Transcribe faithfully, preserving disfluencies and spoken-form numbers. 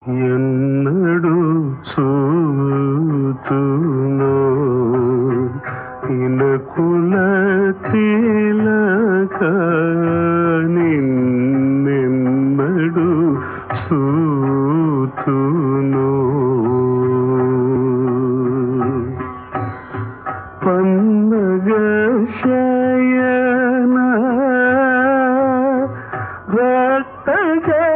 ఎన్నడు చూతునో ఇనకుల తిలక నిన్నెన్నడు చూతునో పన్నగ శయన భక్తజ